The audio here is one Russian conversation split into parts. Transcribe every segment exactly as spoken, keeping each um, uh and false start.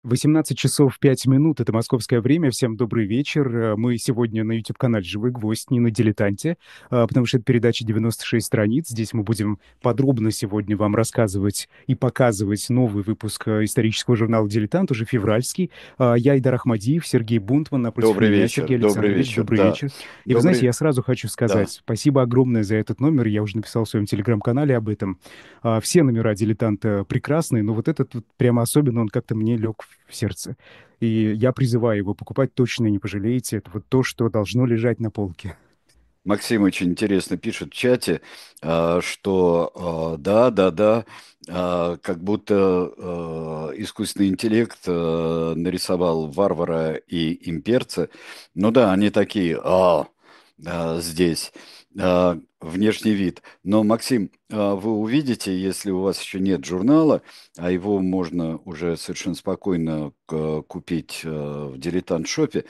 восемнадцать часов пять минут — это московское время. Всем добрый вечер. Э, Мы сегодня на YouTube-канале «Живой гвоздь», не на «Дилетанте», а, потому что это передача девяносто шесть страниц. Здесь мы будем подробно сегодня вам рассказывать и показывать новый выпуск э, исторического журнала «Дилетант», уже февральский. А, Я Айдар Ахмадиев, Сергей Бунтман, напротив Добрый меня вечер, Сергей добрый Александрович. вечер, Добрый да. вечер. И вы знаете, Добрый, я сразу хочу сказать да. спасибо огромное за этот номер. Я уже написал в своем телеграм-канале об этом. А, Все номера «Дилетанта» прекрасные, но вот этот вот прямо особенно, он как-то мне лег в сердце. И я призываю его покупать, точно не пожалеете. Это вот то, что должно лежать на полке. Максим очень интересно пишет в чате, а, что а, да, да, да, а, как будто а, искусственный интеллект а, нарисовал варвара и имперца. Ну да, они такие, а, а, здесь а, внешний вид. Но, Максим, а, вы увидите, если у вас еще нет журнала, а его можно уже совершенно спокойно к- купить а, в дилетант-шопе,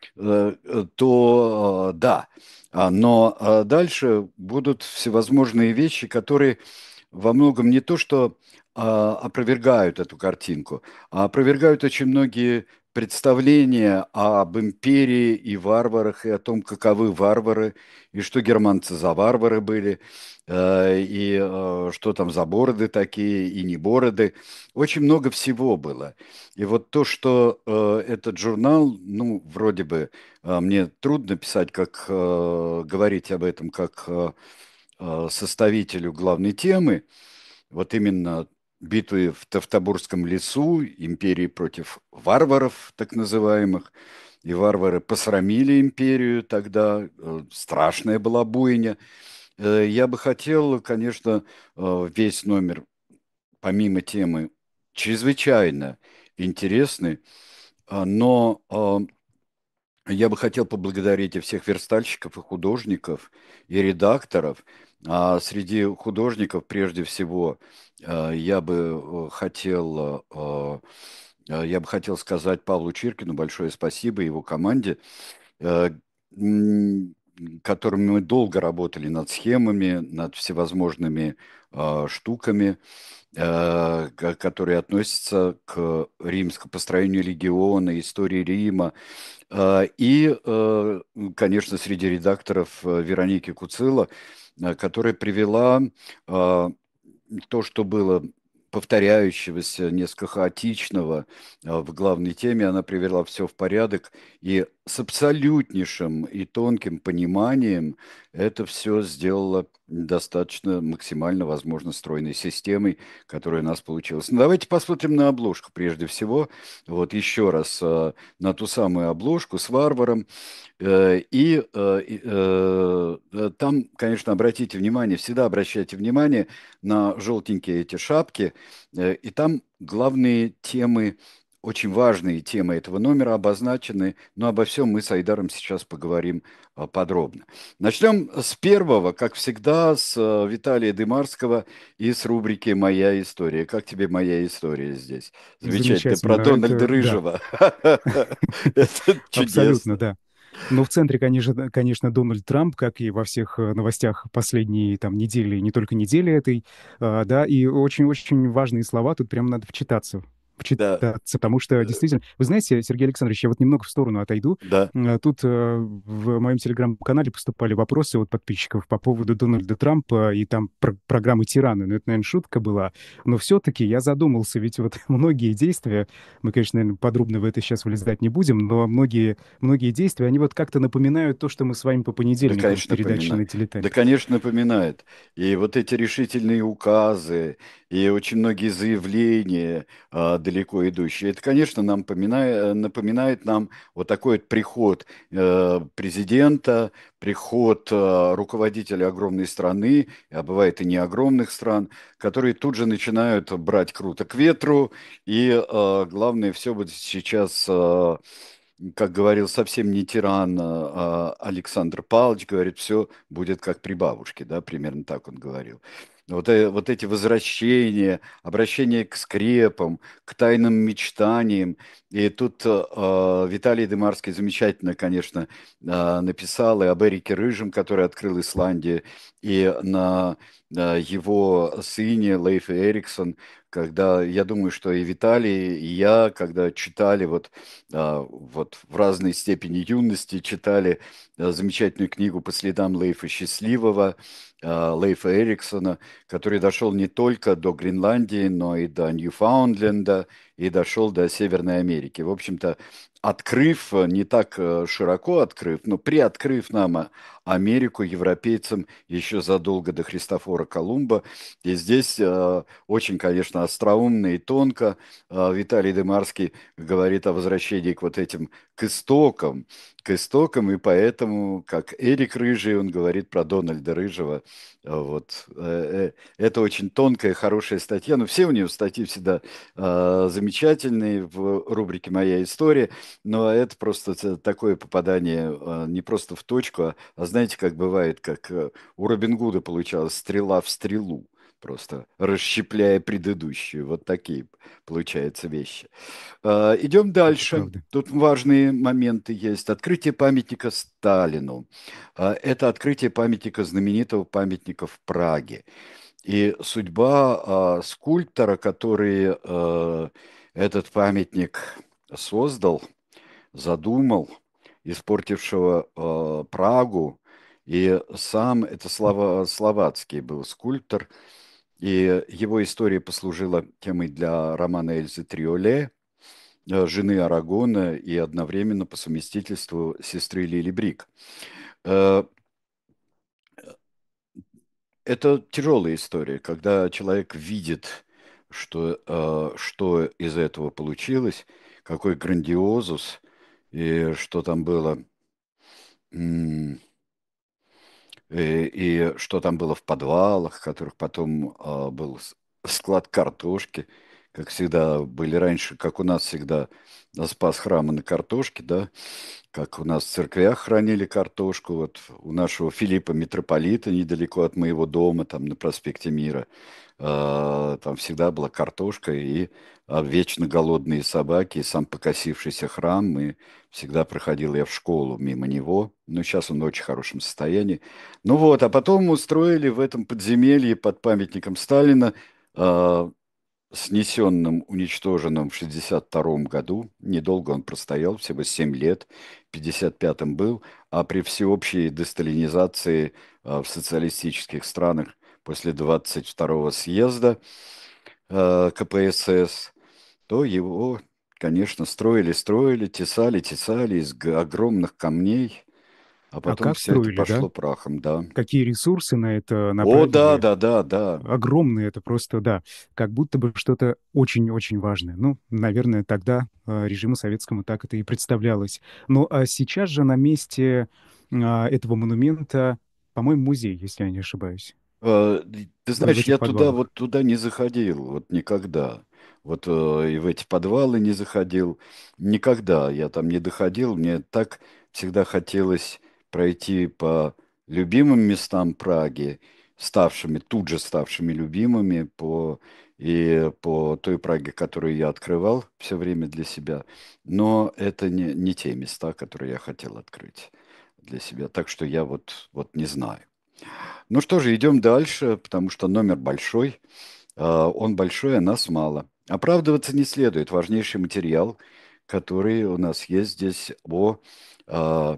э, э, то э, да. А, Но э, дальше будут всевозможные вещи, которые во многом не то, что а, опровергают эту картинку, а опровергают очень многие представления об империи и варварах, и о том, каковы варвары, и что германцы за варвары были, э, и э, что там за бороды такие, и не бороды. Очень много всего было. И вот то, что э, этот журнал, ну, вроде бы, э, мне трудно писать, как э, говорить об этом, как э, э, составителю главной темы, вот именно битвы в Тавтобурском лесу, империи против варваров, так называемых, и варвары посрамили империю тогда, э, страшная была буйня. Э, Я бы хотел, конечно, э, весь номер, помимо темы, чрезвычайно интересный, а, но а, я бы хотел поблагодарить и всех верстальщиков, и художников, и редакторов. А среди художников, прежде всего, э, я бы э, хотел, э, э, я бы хотел сказать Павлу Чиркину большое спасибо и его команде, э, м, которыми мы долго работали над схемами, над всевозможными э, штуками, э, ко- которые относятся к римскому построению легиона, истории Рима, а, И, э, конечно, среди редакторов э, Вероники Куцило, э, которая привела а, то, что было повторяющегося, несколько хаотичного а, в главной теме, она привела все в порядок и с абсолютнейшим и тонким пониманием это все сделала достаточно максимально, возможно, стройной системой, которая у нас получилась. Ну, давайте посмотрим на обложку прежде всего. Вот еще раз а, на ту самую обложку с варваром. Э, И, э, и, э, э, там, конечно, обратите внимание, всегда обращайте внимание на желтенькие эти шапки. Э, И там главные темы, очень важные темы этого номера обозначены. Но обо всем мы с Айдаром сейчас поговорим э, подробно. Начнем с первого, как всегда, с э, Виталия Дымарского и с рубрики «Моя история». Как тебе моя история здесь? Замечательно. Про Замечательно. Дональда Это, да, Рыжего. Это абсолютно, чудесно. да. Но в центре, конечно, конечно, Дональд Трамп, как и во всех э, новостях последней там недели, не только недели этой, а, да, и очень-очень важные слова, тут прям надо вчитаться, Да, вчитаться, потому что действительно, вы знаете, Сергей Александрович, я вот немного в сторону отойду. да. М, а Тут э, в моем телеграм-канале поступали вопросы от подписчиков по поводу Дональда Трампа и там про- программы «Тираны». Ну, это, наверное, шутка была, но все-таки я задумался, ведь вот многие действия, мы, конечно, наверное, подробно в это сейчас влезать не будем, но многие многие действия, они вот как-то напоминают то, что мы с вами по Да, понедельникам в конечно, передаче напоминает. на Да, «Дилетанте». конечно, напоминает. И вот эти решительные указы, и очень многие заявления а, далеко идущие, это, конечно, нам поминает, напоминает нам вот такой вот приход э, президента, приход э, руководителя огромной страны, а бывает и не огромных стран, которые тут же начинают брать круто к ветру, и э, главное, все будет сейчас э, как говорил совсем не тиран а, а Александр Павлович, говорит, все будет как при бабушке, да, примерно так он говорил. Вот, э- вот эти возвращения, обращение к скрепам, к тайным мечтаниям. И тут э, э, Виталий Дымарский замечательно, конечно, э, написал и об Эрике Рыжем, который открыл Исландию, и на э, его сыне Лейфе Эриксон, когда, я думаю, что и Виталий, и я, когда читали вот, а, вот в разной степени юности, читали а, замечательную книгу «По следам Лейфа Счастливого», а, Лейфа Эриксона, который дошел не только до Гренландии, но и до Ньюфаундленда, и дошел до Северной Америки. В общем-то, открыв, э, не так э, широко открыв, но приоткрыв нам а, Америку европейцам еще задолго до Христофора Колумба. И здесь э, очень, конечно, остроумно и тонко э, Виталий Демарский говорит о возвращении к вот этим, к истокам, к истокам, и поэтому, как Эрик Рыжий, он говорит про Дональда Рыжего. Э, Вот. Э, э, Это очень тонкая, хорошая статья, но все у него статьи всегда э, замечательные в рубрике «Моя история», но это просто т- такое попадание э, не просто в точку, а, а знаете, как бывает, как э, у Робин Гуда получалось стрела в стрелу, просто расщепляя предыдущую. Вот такие получаются вещи. Э, Идем Это дальше. правда. Тут важные моменты есть. Открытие памятника Сталину. Э, Это открытие памятника, знаменитого памятника в Праге. И судьба э, скульптора, который э, этот памятник создал, задумал, испортившего э, Прагу. И сам это слова, словацкий был скульптор. И его история послужила темой для романа Эльзы Триоле, э, жены Арагона и одновременно по совместительству сестры Лили Брик. Э, Это тяжелая история, когда человек видит, что, э, что из этого получилось, какой грандиозус, и что там было, м, и, и что там было в подвалах, в которых потом а, был с- склад картошки, как всегда были раньше, как у нас всегда спас храма на картошке, да, как у нас в церквях хранили картошку, вот у нашего Филиппа митрополита недалеко от моего дома, там на проспекте Мира, э, там всегда была картошка и а, вечно голодные собаки, и сам покосившийся храм, и всегда проходил я в школу мимо него, но сейчас он в очень хорошем состоянии. Ну вот, а потом устроили в этом подземелье под памятником Сталина, э, снесенным, уничтоженным в шестьдесят втором году. Недолго он простоял, всего семь лет, в пятьдесят пятом был, а при всеобщей десталинизации а, в социалистических странах после двадцать второго съезда а, ка пэ эс эс, то его, конечно, строили, строили, тесали, тесали из г- огромных камней, а А потом как все это строили, да? пошло прахом, да. Какие ресурсы на это О, да, направили? да, да, да. Огромные, это просто, да, как будто бы что-то очень-очень важное. Ну, наверное, тогда э, режиму советскому так это и представлялось. Ну, а сейчас же на месте а, этого монумента, по-моему, музей, если я не ошибаюсь, Э, Ты в знаешь, этих я туда подвалах. вот туда не заходил, вот никогда. Вот э, и в эти подвалы не заходил. Никогда я там не доходил. Мне так всегда хотелось пройти по любимым местам Праги, ставшими, тут же ставшими любимыми, по, и по той Праге, которую я открывал все время для себя. Но это не, не те места, которые я хотел открыть для себя. Так что я вот, вот не знаю. Ну что же, идем дальше, потому что номер большой. А, Он большой, а нас мало. Оправдываться не следует. Важнейший материал, который у нас есть здесь о, а,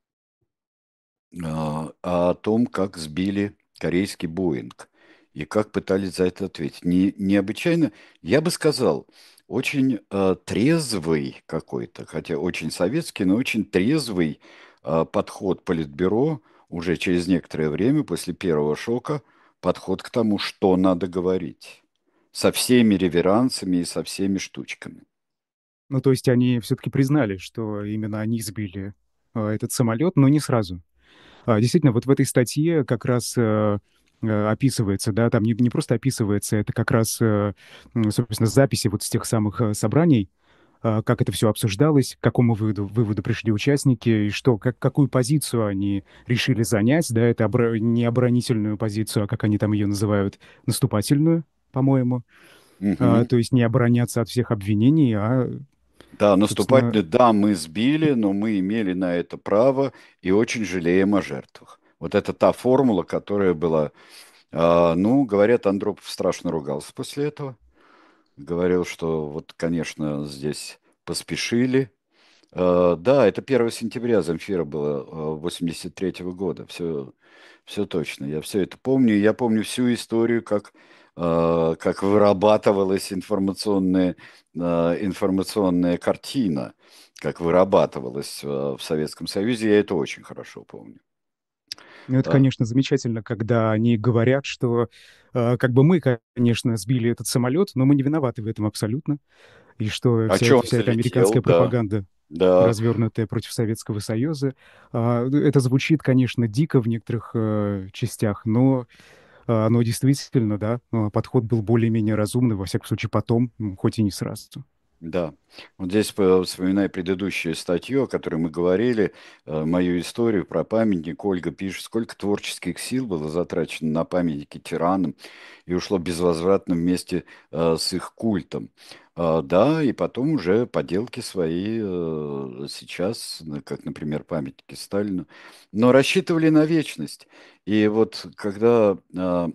а, о том, как сбили корейский Боинг и как пытались за это ответить. Не, необычайно, я бы сказал, очень а, трезвый какой-то, хотя очень советский, но очень трезвый а, подход Политбюро уже через некоторое время после первого шока, подход к тому, что надо говорить. Со всеми реверансами и со всеми штучками. Ну, то есть они все-таки признали, что именно они сбили э, этот самолет, но не сразу. А, действительно, вот в этой статье как раз э, э, описывается, да, там не, не просто описывается, это как раз, э, м, собственно, записи вот с тех самых э, собраний, а, как это все обсуждалось, к какому выводу, выводу пришли участники, и что, как, какую позицию они решили занять, да, это обра- не оборонительную позицию, а как они там ее называют, наступательную, по-моему. А, Мгм. то есть не обороняться от всех обвинений, а, Да, собственно, наступательный, да, мы сбили, но мы имели на это право и очень жалеем о жертвах. Вот это та формула, которая была А, ну, говорят, Андропов страшно ругался после этого. Говорил, что вот, конечно, здесь поспешили. А, да, это первого сентября Земфира было а, восемьдесят третьего года. Все, все точно. Я все это помню. Я помню всю историю, как, а, как вырабатывалась информационная, а, информационная картина, как вырабатывалась а, в Советском Союзе. Я это очень хорошо помню. Ну, это, А, конечно, замечательно, когда они говорят, что э, как бы мы, конечно, сбили этот самолет, но мы не виноваты в этом абсолютно, и что а вся, чё эта- он вся эта залетел? американская Да, пропаганда, да. развернутая против Советского Союза, а, это звучит, конечно, дико в некоторых э, частях, но а, но действительно, да, а, подход был более-менее разумный, во всяком случае, потом, м, хоть и не сразу. Да, вот здесь, по- вспоминая предыдущую статью, о которой мы говорили, э, мою историю про памятник, Ольга пишет, сколько творческих сил было затрачено на памятники тиранам и ушло безвозвратно вместе э, с их культом. А, да, и потом уже поделки свои э, сейчас, ну, как, например, памятники Сталину, но рассчитывали на вечность. И вот когда а,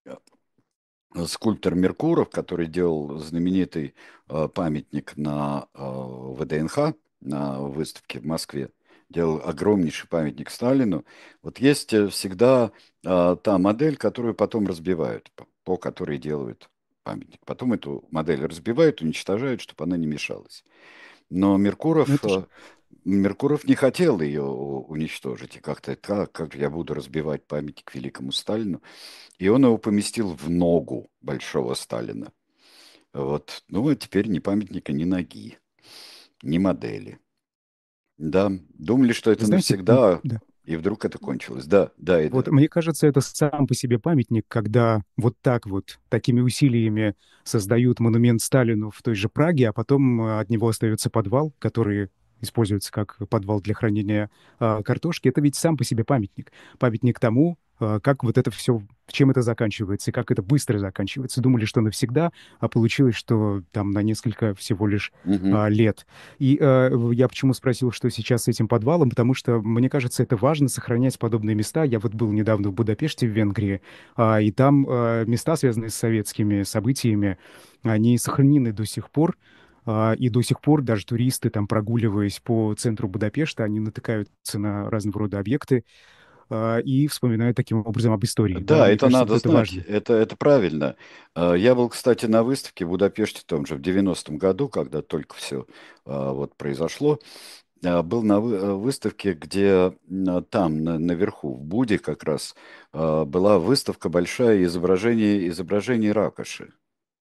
скульптор Меркуров, который делал знаменитый э, памятник на э, вэ дэ эн ха, на выставке в Москве, делал огромнейший памятник Сталину. Вот есть э, всегда э, та модель, которую потом разбивают, по, по которой делают памятник. Потом эту модель разбивают, уничтожают, чтобы она не мешалась. Но Ну, Меркуров, это же, э, Меркуров не хотел ее уничтожить. И как-то, как, как я буду разбивать памятник великому Сталину? И он его поместил в ногу большого Сталина. Вот. Ну, а теперь ни памятника, ни ноги, ни модели. Да, думали, что вы это знаете, м, навсегда, да. и вдруг это кончилось. Да, да, и Вот да. мне кажется, это сам по себе памятник, когда вот так вот, такими усилиями создают монумент Сталину в той же Праге, а потом э, от него остается подвал, который используется как подвал для хранения а, картошки. Это ведь сам по себе памятник. Памятник тому, а, как вот это все, чем это заканчивается, и как это быстро заканчивается. Думали, что навсегда, а получилось, что там на несколько всего лишь Мгм. а, лет. И э, в- я почему спросил, что сейчас с этим подвалом, потому что, мне кажется, это важно сохранять подобные места. Я вот был недавно в Будапеште, в Венгрии, а, и там э, места, связанные с советскими событиями, они сохранены до сих пор. А, и до сих пор даже туристы, там, прогуливаясь по центру Будапешта, они натыкаются на разного рода объекты а, и вспоминают таким образом об истории. Да, Да, мне это кажется, вот надо это знать, важно. это, это правильно. А, Я был, кстати, на выставке в Будапеште, том же, в девяностом году, когда только все вот произошло. А, Был на вы- э, выставке, где м, там, на- наверху, в Буде как раз, а, была выставка большая изображение, изображений ракоши.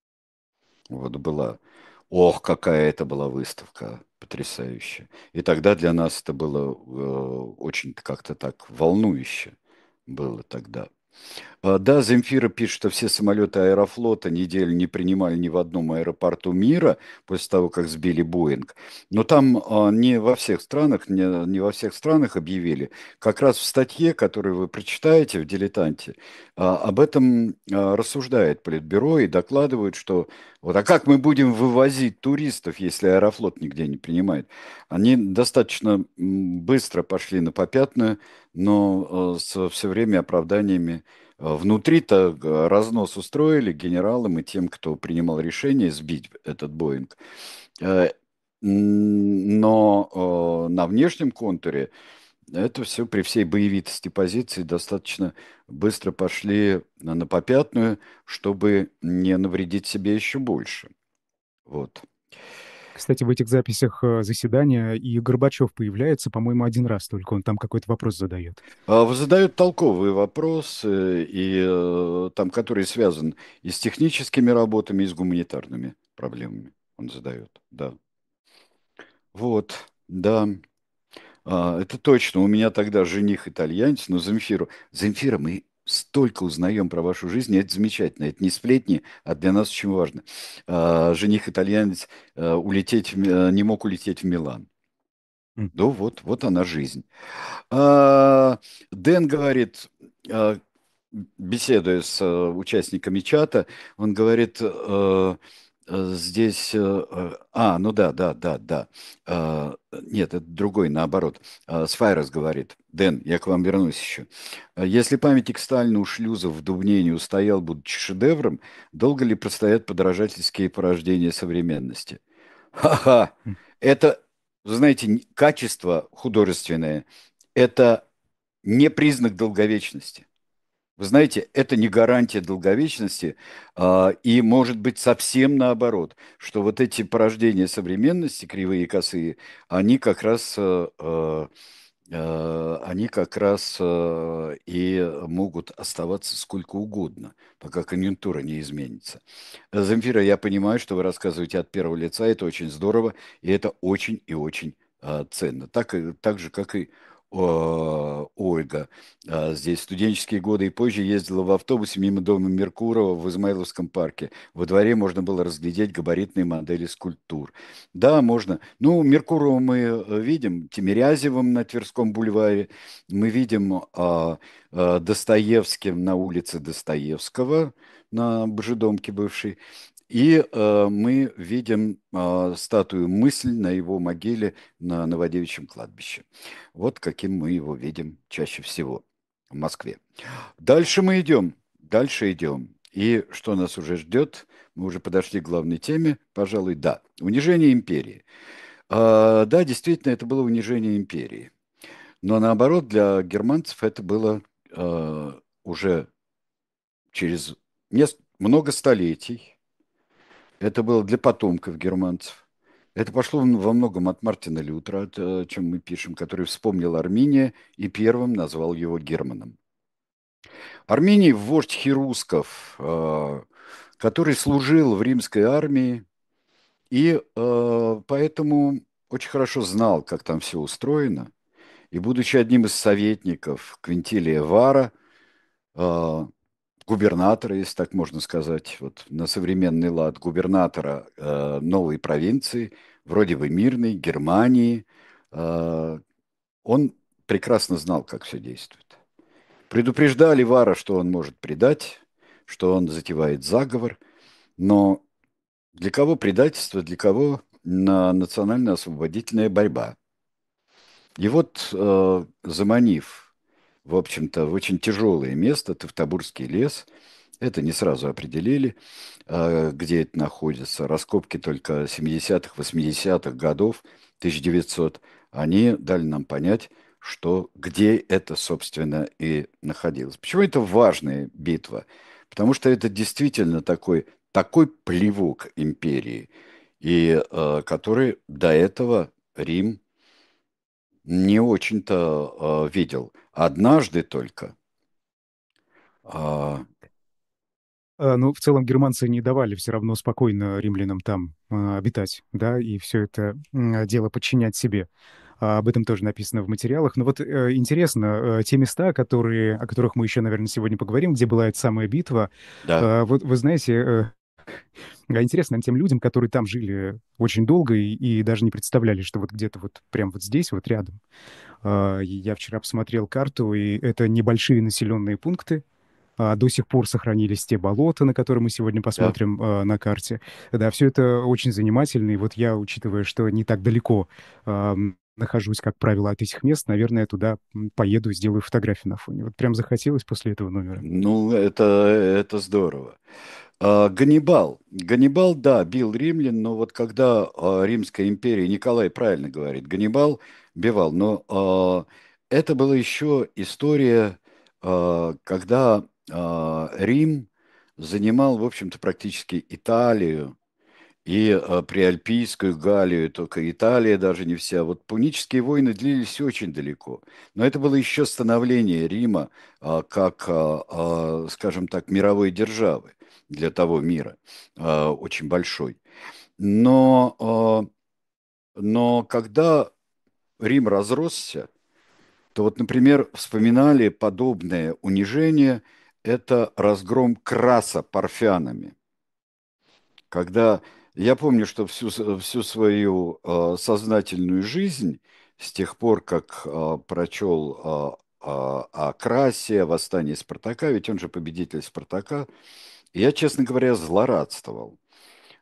Вот была. Ох, какая это была выставка, потрясающая. И тогда для нас это было э, очень как-то так волнующе было тогда. А, Да, Земфира пишет, что все самолеты Аэрофлота неделю не принимали ни в одном аэропорту мира после того, как сбили Боинг. Но там а, не во всех странах, не, не во всех странах объявили. Как раз в статье, которую вы прочитаете в «Дилетанте», а, об этом а, рассуждает Политбюро и докладывают, что вот, а как мы будем вывозить туристов, если Аэрофлот нигде не принимает? Они достаточно м, быстро пошли на попятную, но э, с все время оправданиями. Э, Внутри-то э, разнос устроили генералам и тем, кто принимал решение сбить этот Боинг. Э, м, Но э, на внешнем контуре это все при всей боевитости позиции достаточно быстро пошли на на попятную, чтобы не навредить себе еще больше. Вот. Кстати, в этих записях э, заседания и Горбачев появляется, по-моему, один раз только он там какой-то вопрос задает. А, вы Задают толковые вопросы, и э, там, который связан и с техническими работами, и с гуманитарными проблемами. Он задает, да. Вот, да. А, это точно. У меня тогда жених итальянец, но Земфиру. Земфира, мы столько узнаем про вашу жизнь, и это замечательно. Это не сплетни, а для нас очень важно. А, жених итальянец а, улететь в Ми- а, не мог улететь в Милан. М. Да, вот, вот она жизнь. А, Дэн говорит, а, беседуя с а, участниками чата, он говорит, э, э, здесь... э, э, А, ну да, да, да, да. Э, Нет, это другой, наоборот. Э, Сфайрос говорит. Дэн, я к вам вернусь еще. Э, Если памятник Сталину у шлюзов в Дубне не устоял, будучи шедевром, долго ли простоят подражательские порождения современности? Ха-ха! Это, вы знаете, н- качество художественное, это не признак долговечности. Вы знаете, это не гарантия долговечности, а, и может быть совсем наоборот, что вот эти порождения современности, кривые и косые, они как раз, э, э, э, они как раз э, и могут оставаться сколько угодно, пока конъюнктура не изменится. Земфира, я понимаю, что вы рассказываете от первого лица, это очень здорово, и это очень и очень а, ценно. Так, и- так же, как и о, Ольга. А, здесь в студенческие годы и позже ездила в автобусе мимо дома Меркурова в Измайловском парке. Во дворе можно было разглядеть габаритные модели скульптур. Да, можно. Ну, Меркурова мы э, видим, Тимирязевым на Тверском бульваре, мы видим а, а, Достоевским на улице Достоевского, на Божедомке бывшей. И э, мы видим э, статую «Мысль» на его могиле на Новодевичьем кладбище. Вот каким мы его видим чаще всего в Москве. Дальше мы идем, дальше идем. И что нас уже ждет? Мы уже подошли к главной теме, пожалуй, да. Унижение империи. А, да, действительно, это было унижение империи. Но наоборот, для германцев это было э, уже через нес- много столетий. Это было для потомков германцев. Это пошло во многом от Мартина Лютера, от, э, о чем мы пишем, который вспомнил Арминия и первым назвал его Германом. Арминий – вождь херусков, э, который служил в римской армии и э, поэтому очень хорошо знал, как там все устроено. И будучи одним из советников Квинтилия Вара, э, губернатора, если так можно сказать, вот на современный лад, губернатора э, новой провинции, вроде бы мирной, Германии, э, он прекрасно знал, как все действует. Предупреждали Вара, что он может предать, что он затевает заговор, но для кого предательство, для кого на национально-освободительная борьба? И вот, э, заманив, в общем-то, в очень тяжелое место, Тевтобурский лес, это не сразу определили, э, где это находится. Раскопки только семидесятых, восьмидесятых годов, тысяча девятьсот, они дали нам понять, что где это, собственно, и находилось. Почему это важная битва? Потому что это действительно такой, такой плевок империи, и э, который до этого Рим не очень-то э, видел. Однажды только. А, А, Ну, в целом германцы не давали все равно спокойно римлянам там а, обитать, да, и все это м, дело подчинять себе. А, об этом тоже написано в материалах. Но вот э, интересно, э, те места, которые, о которых мы еще, наверное, сегодня поговорим, где была эта самая битва, да. э, вот вы знаете, э, а интересно тем людям, которые там жили очень долго и, и даже не представляли, что вот где-то вот прям вот здесь, вот рядом. А, и я вчера посмотрел карту, и это небольшие населенные пункты, а, до сих пор сохранились те болота, на которые мы сегодня Да. посмотрим а, на карте. Да, все это очень занимательно. И вот я, учитывая, что не так далеко ам, нахожусь, как правило, от этих мест, наверное, туда м, поеду, сделаю фотографию на фоне. Вот прям захотелось после этого номера. Ну, это, это здорово. А, Ганнибал. Ганнибал, да, бил римлян, но вот когда а, Римская империя, Николай правильно говорит, Ганнибал бивал, но а, это была еще история, а, когда а, Рим занимал, в общем-то, практически Италию, и э, приальпийскую Галлию, только Италия даже не вся. Вот пунические войны длились очень далеко. Но это было еще становление Рима а, как, а, а, скажем так, мировой державы для того мира, а, очень большой. Но, а, но когда Рим разросся, то вот, например, вспоминали подобное унижение, это разгром Краса парфянами. Когда я помню, что всю, с- всю свою э, сознательную жизнь, с тех пор, как э, прочел э, о о Красе, о восстании Спартака, ведь он же победитель Спартака, я, честно говоря, злорадствовал.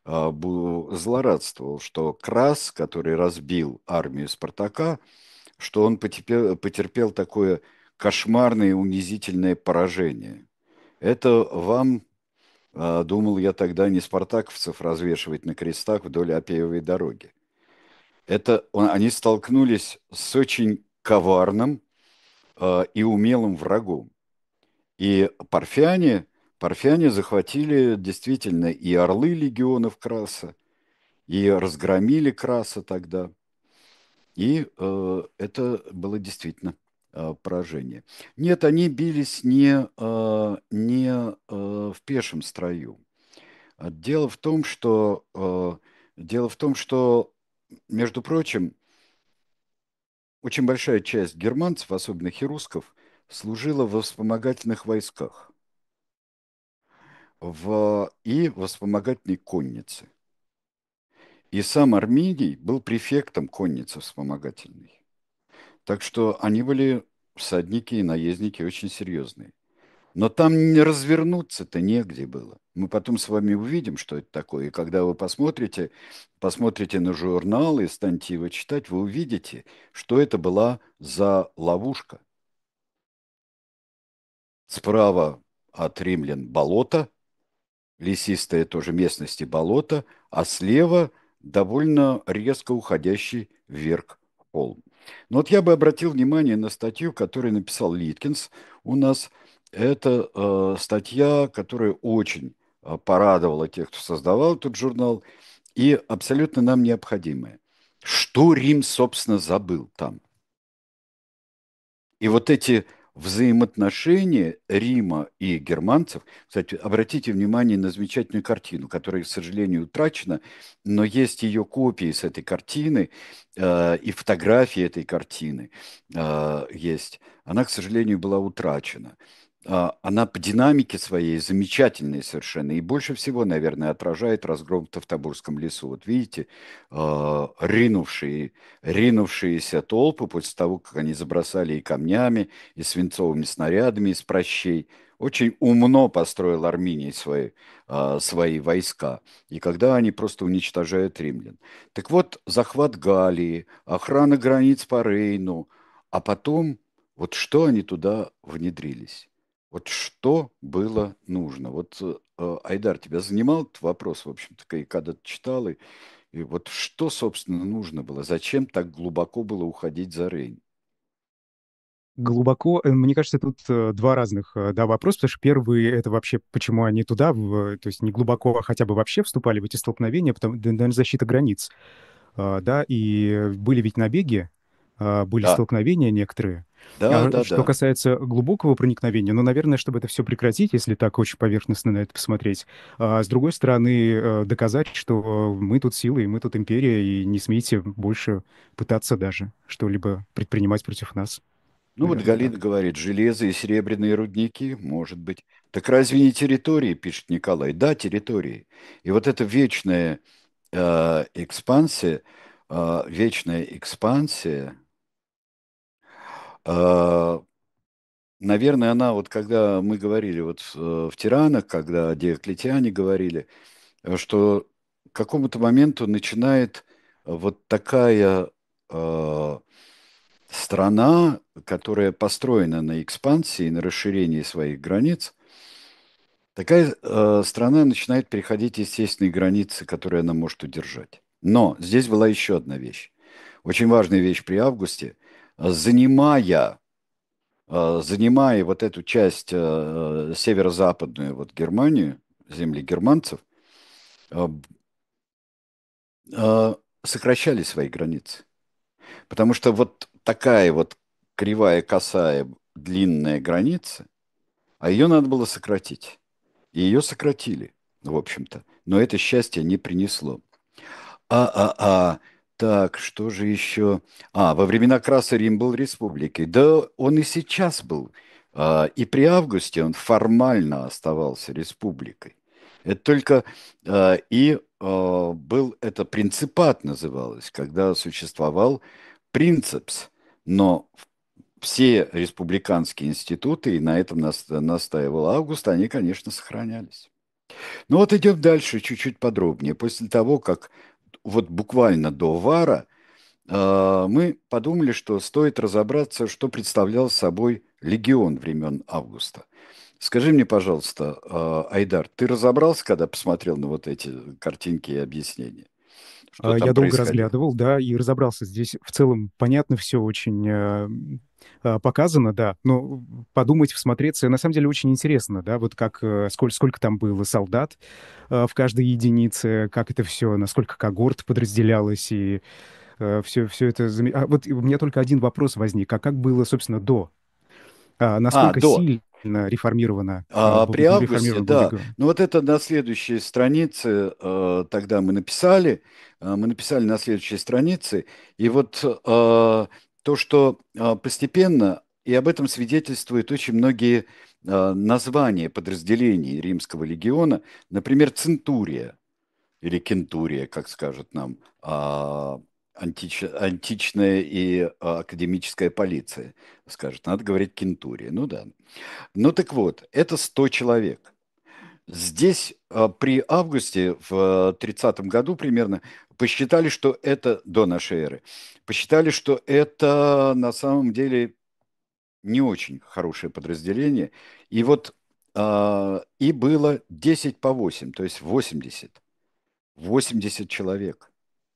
а, бу- злорадствовал, что Крас, который разбил армию Спартака, что он потерпел, потерпел такое кошмарное и унизительное поражение. Это вам, а, думал я тогда, не спартаковцев развешивать на крестах вдоль Апиевой дороги. Это он- они столкнулись с очень коварным а, и умелым врагом. И парфяне, парфяне захватили действительно и орлы легионов Краса, и разгромили Краса тогда. И э, это было действительно э, поражение. Нет, они бились не, э, не э, в пешем строю. А Дело в том, что, э, дело в том, что, между прочим, очень большая часть германцев, особенно херусков, служила в вспомогательных войсках в, и в вспомогательной коннице. И сам Арминий был префектом конницы вспомогательной. Так что они были всадники и наездники очень серьезные. Но там не развернуться-то негде было. Мы потом с вами увидим, что это такое. И когда вы посмотрите, посмотрите на журнал и станете его читать, вы увидите, что это была за ловушка. Справа от римлян болото, лесистая тоже местности болото, а слева довольно резко уходящий вверх холм. Но вот я бы обратил внимание на статью, которую написал Литкинс у нас. Это э, статья, которая очень э, порадовала тех, кто создавал этот журнал, и абсолютно нам необходимая. Что Рим, собственно, забыл там? И вот эти взаимоотношения Рима и германцев, кстати, обратите внимание на замечательную картину, которая, к сожалению, утрачена, но есть ее копии с этой картины э, и фотографии этой картины э, есть. Она, к сожалению, была утрачена. А, Она по динамике своей замечательная совершенно и больше всего, наверное, отражает разгром в Тавтобурском лесу. Вот видите, э, ринувшие ринувшиеся толпы после того, как они забросали и камнями, и свинцовыми снарядами из прощей. Очень умно построил Арминий свои, а, свои войска. И когда они просто уничтожают римлян. Так вот, захват Галлии, охрана границ по Рейну, а потом, вот что они туда внедрились? Вот что было нужно? Вот, э, Айдар, тебя занимал этот вопрос, в общем-то, и когда ты читал, и и вот что, собственно, нужно было? Зачем так глубоко было уходить за Рейн? Глубоко, э, мне кажется, тут э, два разных, э, да, вопроса, потому что первый — это вообще почему они туда, в, то есть не глубоко, а хотя бы вообще вступали в эти столкновения, потому, да, наверное, защита границ. А, да, и были ведь набеги, а, были Да, столкновения некоторые. да, А да, что да. касается глубокого проникновения, ну, наверное, чтобы это все прекратить, если так очень поверхностно на это посмотреть, а с другой стороны, э, доказать, что мы тут сила, и мы тут империя, и не смейте больше пытаться даже что-либо предпринимать против нас. Ну вот Наверное, Галина так. говорит, железо и серебряные рудники, может быть. Так разве не территории, пишет Николай? Да, территории. И вот эта вечная э, экспансия, э, вечная экспансия, э, наверное, она вот когда мы говорили вот в, в Тиранах, когда диоклетиане говорили, э, что к какому-то моменту начинает э, вот такая э, страна, которая построена на экспансии, на расширении своих границ, такая э, страна начинает переходить естественные границы, которые она может удержать. Но здесь была еще одна вещь. Очень важная вещь при Августе. Э, Занимая, э, занимая вот эту часть э, северо-западную, вот Германию, земли германцев, э, э, сокращали свои границы. Потому что вот такая вот кривая, косая, длинная граница, а ее надо было сократить. И ее сократили, в общем-то. Но это счастье не принесло. А-а-а, так, что же еще? А, во времена Краса Рим был республикой. Да он и сейчас был. А, и при Августе он формально оставался республикой. Это только а, и а, был, это принципат называлось, когда существовал принцепс. Но все республиканские институты, и на этом нас- настаивал Август, они, конечно, сохранялись. Ну вот идем дальше, чуть-чуть подробнее. После того, как вот буквально до Вара э, мы подумали, что стоит разобраться, что представлял собой легион времен Августа. Скажи мне, пожалуйста, э, Айдар, ты разобрался, когда посмотрел на вот эти картинки и объяснения? Что А, там Я долго происходило? разглядывал, да, и разобрался. Здесь в целом понятно все очень э, а, показано, да. Но подумать, всмотреться, на самом деле очень интересно, да, вот как, э, сколь- сколько там было солдат э, в каждой единице, как это все, насколько когорт подразделялось, и все, все это... заме- А вот у меня только один вопрос возник. А как было, собственно, до? А, А, насколько до. сильно реформировано, а, А, был- при августе, реформирован был да. легион? Ну вот это на следующей странице э, тогда мы написали, э, мы написали на следующей странице, и вот э, то, что э, постепенно, и об этом свидетельствуют очень многие э, названия подразделений Римского легиона, например, Центурия или Кентурия, как скажут нам а, антич- античная и а, академическая полиция, скажет, надо говорить Кентурия. Ну да. Ну так вот, это сто человек. Здесь а, при августе в тридцатом году примерно посчитали, что это до нашей эры, посчитали, что это на самом деле не очень хорошее подразделение. И вот а, и было десять по восемь, то есть восемьдесят, восемьдесят человек.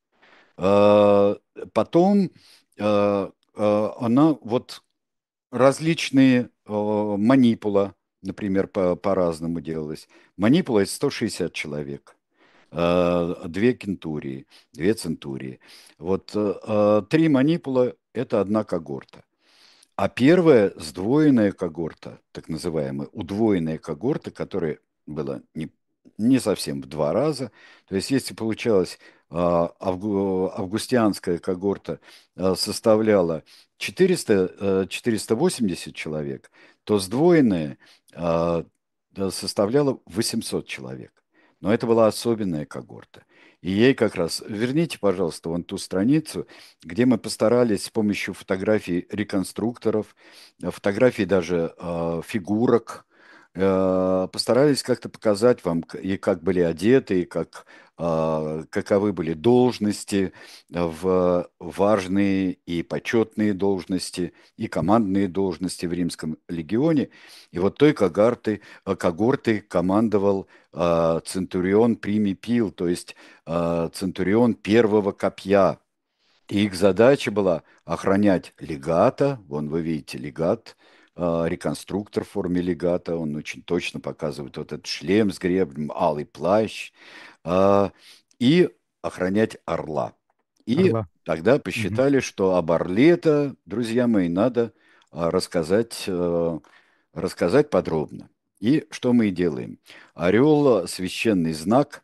А, Потом а, а, она вот различные э, манипула, например, по, по-разному делалось. Манипула — это сто шестьдесят человек, э, две кентурии, две центурии. Вот э, э, три манипула — это одна когорта. А первая сдвоенная когорта, так называемая удвоенная когорта, которая была не, не совсем в два раза, то есть если получалось а, авгу- августианская когорта а, составляла четыреста, э, четыреста восемьдесят человек, то сдвоенная а, да, составляла восемьсот человек. Но это была особенная когорта. И ей как раз... Верните, пожалуйста, вон ту страницу, где мы постарались с помощью фотографий реконструкторов, э, фотографий даже э, фигурок, э, постарались как-то показать вам к- и как были одеты, и как, э, каковы были должности э, в важные и почетные должности, и командные должности в Римском легионе. И вот той когорты, э, когорты командовал э, Центурион Прими Пил, то есть э, Центурион первого копья. И их задача была охранять легата. Вон вы видите легат, э, реконструктор в форме легата. Он очень точно показывает вот этот шлем с гребнем, алый плащ. э, и охранять орла. И Орла. тогда Мгм. посчитали, что об орле-то, друзья мои, надо э, рассказать, э, рассказать подробно. И что мы и делаем. Орел — священный знак,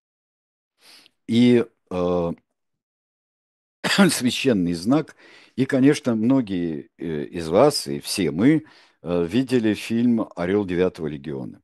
и э, священный знак. И, конечно, многие э, из вас, и все мы, э, видели фильм «Орел девятого легиона».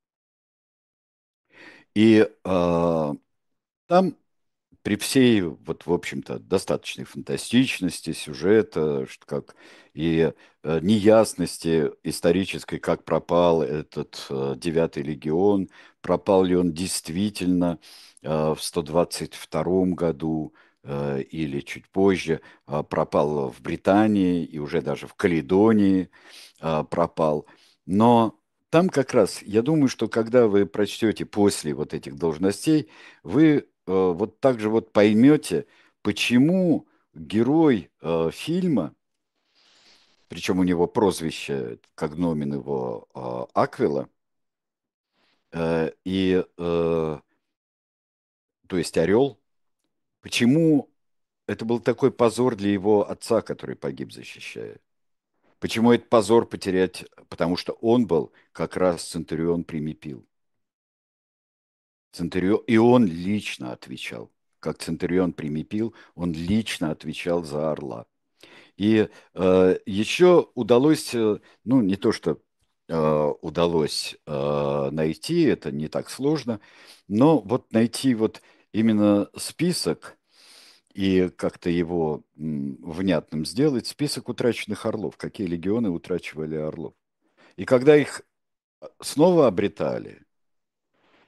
И э, там при всей, вот, в общем-то, достаточной фантастичности сюжета, что как и э, неясности исторической, как пропал этот э, девятый легион, пропал ли он действительно э, в сто двадцать втором году э, или чуть позже, э, пропал в Британии и уже даже в Каледонии э, пропал. Но там как раз, я думаю, что когда вы прочтете после вот этих должностей, вы э, вот так же вот поймете, почему герой э, фильма, причем у него прозвище, когномен его э, Аквила, э, и, э, то есть Орел, почему это был такой позор для его отца, который погиб, защищая? Почему этот позор потерять? Потому что он был как раз Центурион Примипил. Центурион, и он лично отвечал. Как Центурион Примипил, он лично отвечал за Орла. И э, еще удалось, э, ну, не то, что э, удалось э, найти, это не так сложно, но вот найти вот именно список и как-то его м, внятным сделать, список утраченных орлов, какие легионы утрачивали орлов. И когда их снова обретали,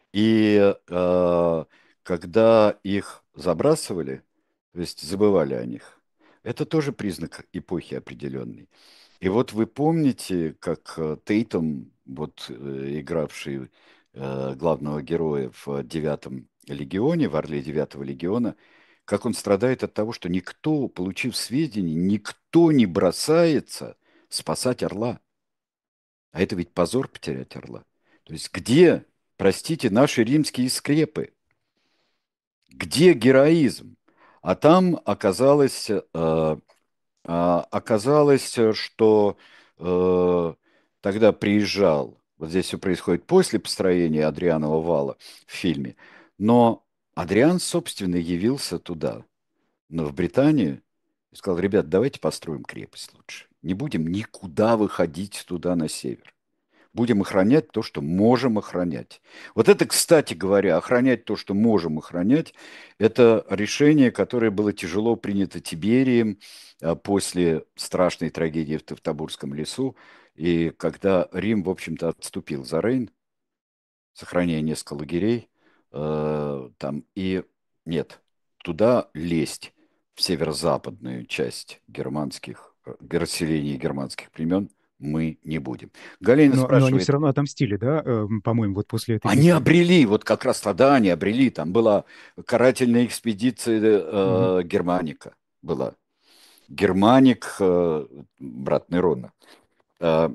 И э, когда их забрасывали, то есть забывали о них, это тоже признак эпохи определенной. И вот вы помните, как э, Тейтум, вот э, игравший э, главного героя в девятом легионе, в Орле девятого легиона, как он страдает от того, что никто, получив сведения, никто не бросается спасать Орла. А это ведь позор потерять Орла. То есть где, простите, наши римские скрепы? Где героизм? А там оказалось, э, а, оказалось, э, что э, тогда приезжал, вот здесь все происходит после построения Адрианова вала в фильме, но Адриан, собственно, явился туда, но в Британию, и сказал: ребят, давайте построим крепость лучше. Не будем никуда выходить туда на север. Будем охранять то, что можем охранять. Вот это, кстати говоря, охранять то, что можем охранять, это решение, которое было тяжело принято Тиберием а, после страшной трагедии в Тавтобурском лесу, и когда Рим, в общем-то, отступил за Рейн, сохраняя несколько лагерей, э, там, и нет, туда лезть, в северо-западную часть германских, э, расселений германских племен, мы не будем. Галина Но, но они все спрашивает: равно отомстили, да, э, по-моему, вот после этой они битвы. обрели, вот как раз тогда они обрели, там была карательная экспедиция Мгм. э, Германика, была. Германик, э, брат Нерона, э,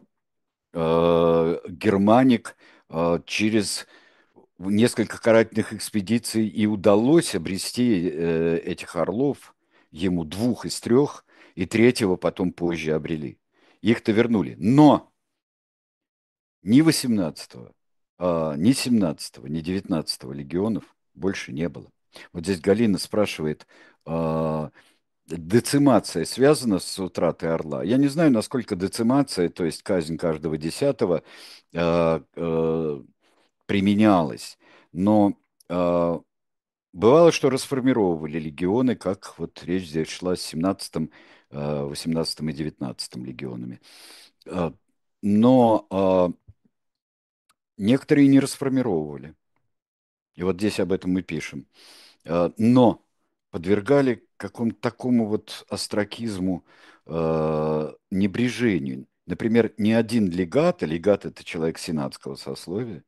э, Германик э, через несколько карательных экспедиций и удалось обрести э, этих орлов, ему двух из трех, и третьего потом позже обрели. Их-то вернули. Но ни восемнадцатого, а, ни семнадцатого, ни девятнадцатого легионов больше не было. Вот здесь Галина спрашивает, а, децимация связана с утратой Орла? Я не знаю, насколько децимация, то есть казнь каждого десятого, а, а, применялась, но а, бывало, что расформировывали легионы, как вот речь здесь шла с семнадцатым, а, восемнадцатым и девятнадцатым легионами. А, Но а, некоторые не расформировывали. И вот здесь об этом мы пишем. Э, Но подвергали какому-то такому вот остракизму, э, небрежению. Например, ни один легат, а легат — это человек сенатского сословия,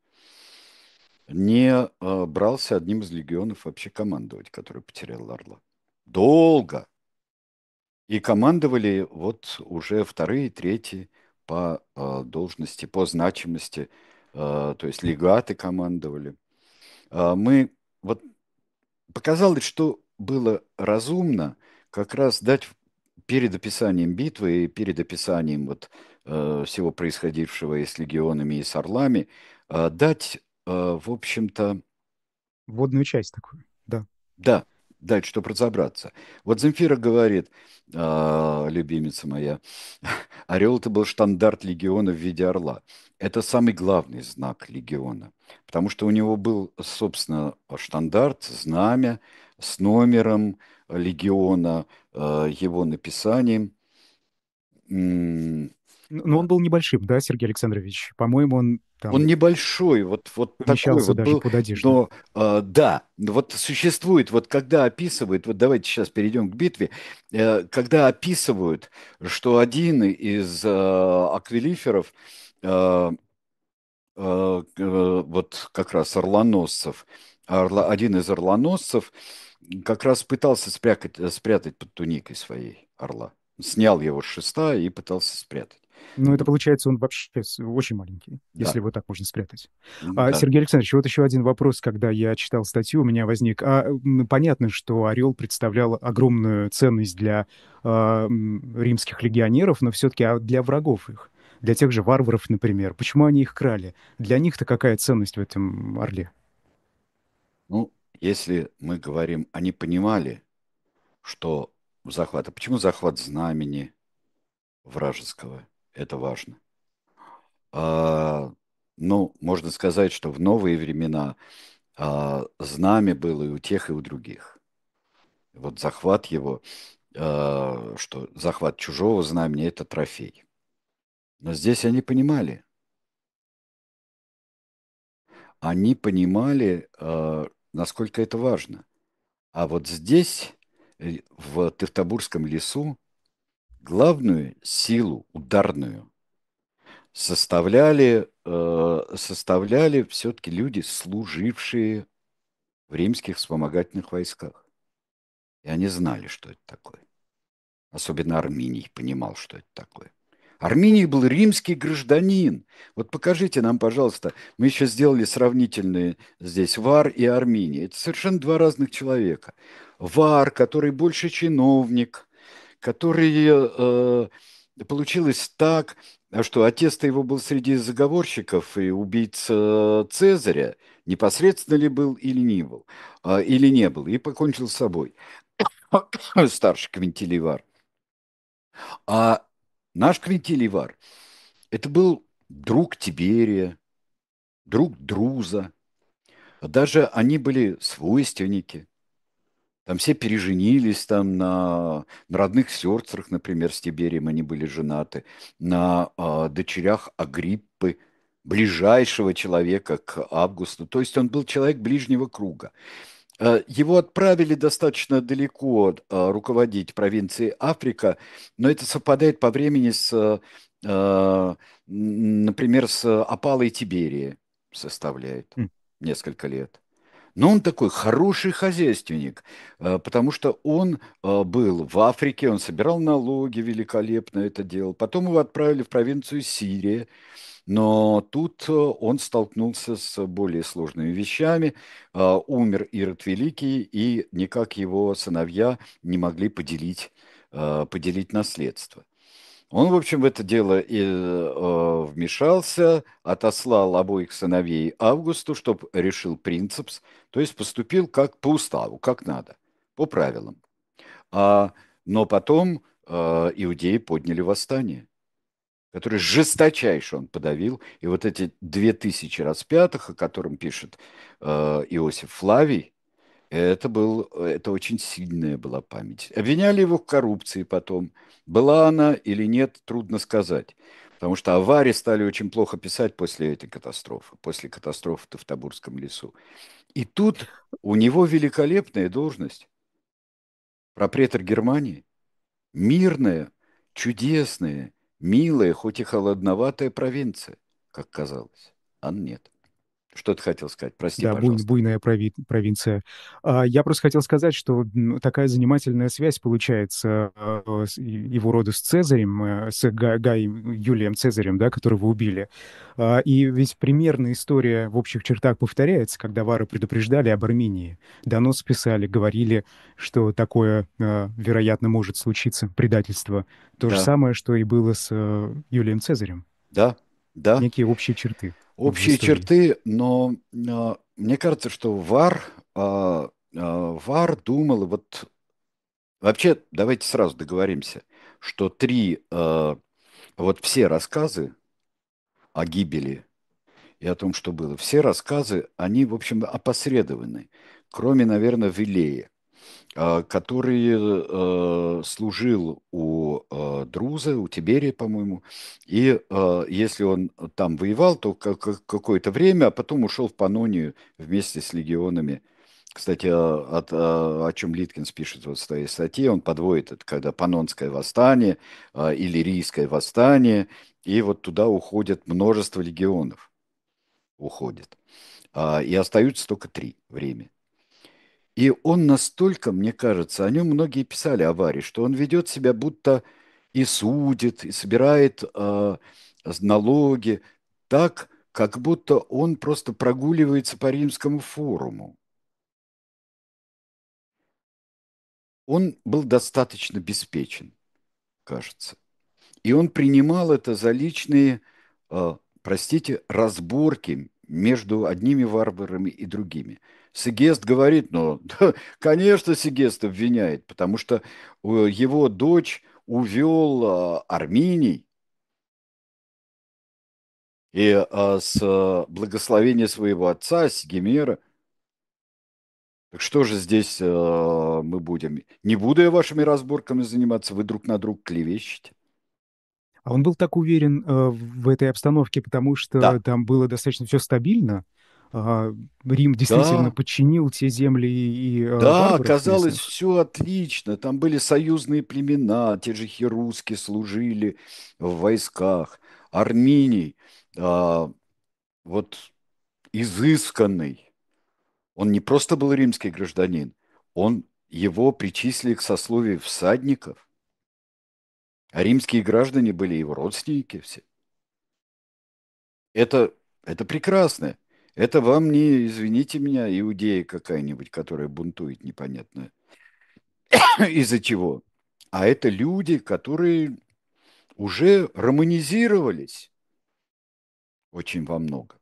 не э, брался одним из легионов вообще командовать, который потерял Орла. Долго. И командовали вот уже вторые, третьи по э, должности, по значимости, э, то есть легаты командовали. А Мы вот показалось, что было разумно как раз дать перед описанием битвы и перед описанием вот э, всего происходившего и с легионами, и с орлами, э, дать, э, в общем-то, Вводную часть такую, да. да, дать, чтобы разобраться. Вот Земфира говорит, э, любимица моя, орел — это был штандарт легиона в виде орла. Это самый главный знак легиона, потому что у него был, собственно, штандарт, знамя с номером легиона, э, его написанием. М, Н- Но он был небольшим, да, Сергей Александрович? По-моему, он Он там небольшой, вот, вот такой помещался вот даже был, под одежду. но э, да, но вот существует, вот когда описывают, вот давайте сейчас перейдем к битве, э, когда описывают, что один из э, аквилиферов, э, э, э, вот как раз орлоносцев, орла- один из орлоносцев как раз пытался спрятать, э, спрятать под туникой своей орла. Снял его с шеста и пытался спрятать. Ну, это Ну, получается, он вообще с- очень маленький, если да, его так можно спрятать. А, да. Сергей Александрович, вот еще один вопрос, когда я читал статью, у меня возник. А, м, понятно, что орел представлял огромную ценность для а, м, римских легионеров, но все-таки а для врагов их, для тех же варваров, например, почему они их крали? Для них-то какая ценность в этом орле? Ну, если мы говорим, они понимали, что захват, а почему захват знамени вражеского? Это важно. А, ну, можно сказать, что в новые времена а, знамя было и у тех, и у других. Вот захват его, а, что захват чужого знамени — это трофей. Но здесь они понимали, они понимали, э, насколько это важно. А вот здесь, э, в Тевтобурском лесу, главную силу ударную составляли, э, составляли все-таки люди, служившие в римских вспомогательных войсках. И они знали, что это такое. Особенно Арминий понимал, что это такое. Арминий был римский гражданин. Вот покажите нам, пожалуйста, мы еще сделали сравнительные здесь Вар и Арминий. Это совершенно два разных человека. Вар, который больше чиновник, который э, получилось так, а что отец-то его был среди заговорщиков и убийц э, Цезаря, непосредственно ли был или не был, а, или не был, и покончил с собой. Старший Квинтилий Вар. А наш Квинтилий Вар, это был друг Тиберия, друг Друза. Даже они были свойственники. Там все переженились, там на, на родных сестрах, например, с Тиберием они были женаты, на а, дочерях Агриппы, ближайшего человека к Августу. То есть он был человек ближнего круга. Э, Его отправили достаточно далеко э, руководить провинцией Африка, но это совпадает по времени с, э, э, например, с опалой Тиберии составляет М. несколько лет. Но он такой хороший хозяйственник, э, потому что он э, был в Африке, он собирал налоги, великолепно это делал. Потом его отправили в провинцию Сирия, но тут э, он столкнулся с более сложными вещами. Э, Умер Ирод Великий, и никак его сыновья не могли поделить, э, поделить наследство. Он, в общем, в это дело и э, вмешался, отослал обоих сыновей Августу, чтобы решил принципс, то есть поступил как по уставу, как надо, по правилам. А, но потом э, иудеи подняли восстание, которое жесточайше он подавил. И вот эти две тысячи распятых, о котором пишет э, Иосиф Флавий, это, был, это очень сильная была память. Обвиняли его в коррупции потом. Была она или нет, трудно сказать. Потому что аварии стали очень плохо писать после этой катастрофы, после катастрофы в Тавтобурском лесу. И тут у него великолепная должность. Пропретор Германии. Мирная, чудесная, милая, хоть и холодноватая провинция, как казалось. А нет. Что ты хотел сказать? Прости, Да, буй- пожалуйста. буйная прови- провинция. А, Я просто хотел сказать, что м, такая занимательная связь получается э, с- и- его рода с Цезарем, э, с Га- Гаем Юлием Цезарем, да, которого убили. А, И ведь примерно история в общих чертах повторяется, когда вары предупреждали об Армении. Донос писали, говорили, что такое, э, вероятно, может случиться, предательство. То же Да, самое, что и было с э, Юлием Цезарем. да, да. Некие общие черты в Общие истории. черты, но а, мне кажется, что ВАР, а, а, ВАР думал, и вот вообще давайте сразу договоримся, что три, а, вот все рассказы о гибели и о том, что было, все рассказы, они, в общем, опосредованы, кроме, наверное, Вилея, а, который э, служил у э, Друза, у Тиберия, по-моему, и э, если он там воевал, то как- как- какое-то время, а потом ушел в Панонию вместе с легионами. Кстати, а, от, а, о чем Литкинс пишет вот в своей статье, он подводит это, когда Панонское восстание, а, Иллирийское восстание, и вот туда уходят множество легионов, уходит. А, и остаются только три в Риме. И он настолько, мне кажется, о нем многие писали аварии, что он ведет себя будто и судит, и собирает э, налоги так, как будто он просто прогуливается по римскому форуму. Он был достаточно беспечен, кажется. И он принимал это за личные, э, простите, разборки между одними варварами и другими. Сегест говорит, ну, да, конечно, Сегест обвиняет, потому что э, его дочь увел э, Арминий, и э, с э, благословения своего отца, Сигемера. Так что же здесь э, мы будем? Не буду я вашими разборками заниматься, вы друг на друга клевещете. А он был так уверен э, в этой обстановке, потому Да, что там было достаточно все стабильно. а, Рим действительно Да, подчинил те земли и, и, а, да, варваров казалось, местных? все отлично. Там были союзные племена, те же херусски служили в войсках. Арминий, а, вот изысканный, он не просто был римский гражданин, он его причислили к сословию всадников, а римские граждане были его родственники все. Это, это прекрасно. Это вам не, извините меня, иудея какая-нибудь, которая бунтует непонятно из-за чего. А это люди, которые уже романизировались очень во много.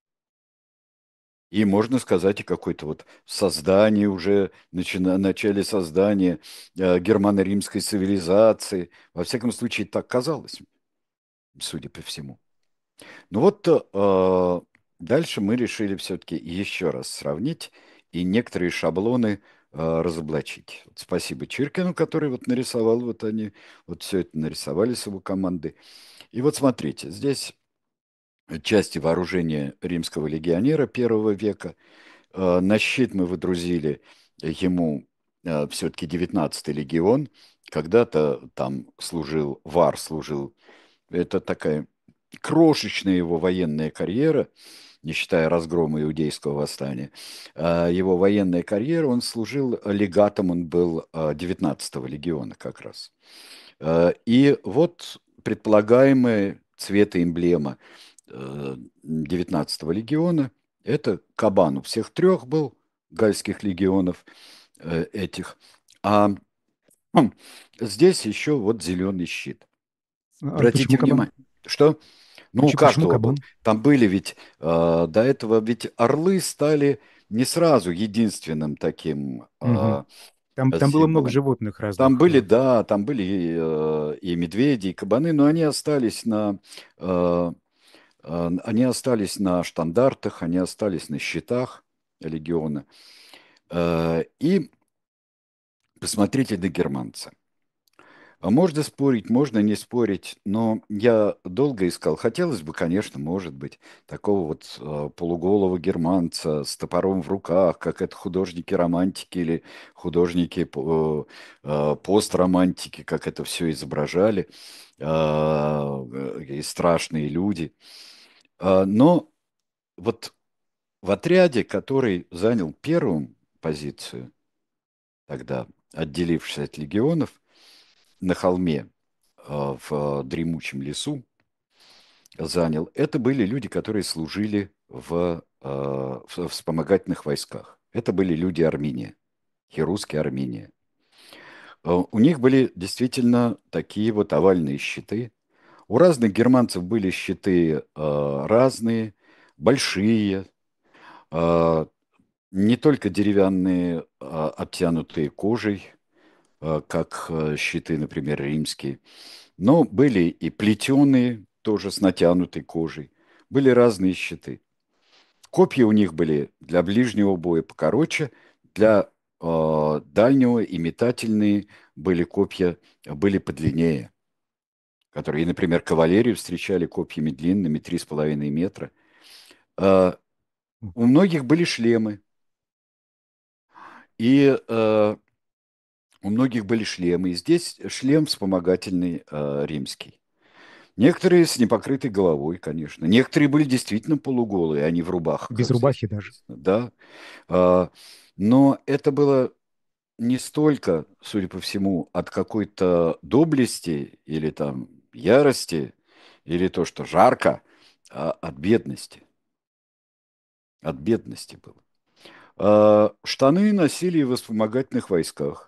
И можно сказать и какое-то вот создание уже, начина, начале создания э, германо-римской цивилизации. Во всяком случае, так казалось, судя по всему. Ну вот э, дальше мы решили все-таки еще раз сравнить и некоторые шаблоны э, разоблачить. Вот спасибо Чиркину, который вот нарисовал, вот они вот все это нарисовали с его командой. И вот смотрите, здесь части вооружения римского легионера первого века. Э, На щит мы выдрузили ему все-таки девятнадцатый легион. Когда-то там служил, Вар служил. Это такая крошечная его военная карьера, не считая разгрома иудейского восстания. А Его военная карьера, он служил легатом, он был э, девятнадцатого легиона как раз. Э, И вот предполагаемые цветы эмблема э, девятнадцатого легиона, это кабан. У всех трех был гальских легионов э, этих. А хм, здесь еще вот зеленый щит. А Обратите почему кабан? внимание, что? Ну, у Почему, почему каждого был. кабан? Там были ведь, э, до этого ведь орлы стали не сразу единственным таким Мгм. э, Там, там было много символом. животных Там разных. были, э. да, там были и, э, и медведи, и кабаны, но они остались на, э, э, они остались на штандартах, они остались на щитах легиона. Э, И посмотрите на германца. А можно спорить, можно не спорить, но я долго искал. Хотелось бы, конечно, может быть, такого вот э, полуголого германца с топором в руках, как это художники-романтики или художники по- э, постромантики, как это все изображали, э, э, и страшные люди. А, но вот в отряде, который занял первую позицию тогда, отделившись от легионов, на холме, э, в дремучем лесу занял, это были люди, которые служили в, э, в вспомогательных войсках. Это были люди Армении, херусские Армения. Э, У них были действительно такие вот овальные щиты. У разных германцев были щиты э, разные, большие, э, не только деревянные, а обтянутые кожей, э, как э, щиты, например, римские. Но были и плетеные, тоже с натянутой кожей. Были разные щиты. Копья у них были для ближнего боя покороче, для э, дальнего и метательные были копья, были подлиннее, которые, например, кавалерию встречали копьями длинными, три с половиной метра. Э, у многих были шлемы, и э, у многих были шлемы. И здесь шлем вспомогательный э, римский. Некоторые с непокрытой головой, конечно. Некоторые были действительно полуголые, они в рубахах, Без как здесь рубахи даже. написано. Да. А, но это было не столько, судя по всему, от какой-то доблести или там ярости, или то, что жарко, а от бедности. От бедности было. А, штаны носили в вспомогательных войсках.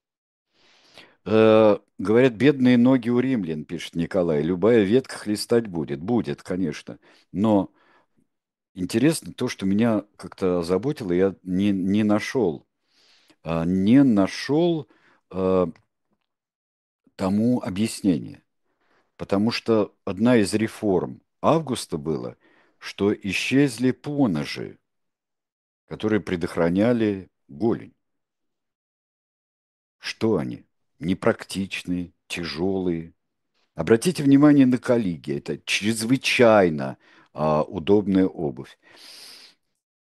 Э, говорят, бедные ноги у римлян, пишет Николай. Любая ветка хлестать будет. Будет, конечно. Но интересно то, что меня как-то озаботило, я не, не нашел, а, не нашел а, тому объяснения. Потому что одна из реформ Августа была, что исчезли поножи, которые предохраняли голень. Что они? Непрактичные, тяжелые. Обратите внимание на коллиги. Это чрезвычайно а, удобная обувь.